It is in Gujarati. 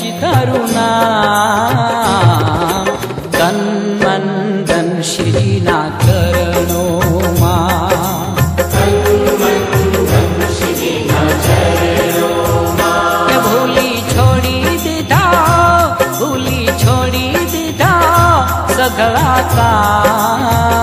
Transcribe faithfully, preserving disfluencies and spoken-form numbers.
તારું નામ તન મન ધન શ્રીના ચરણોમાં કે ભૂલી છોડી દીધા ભૂલી છોડી દીધા સઘળા કામ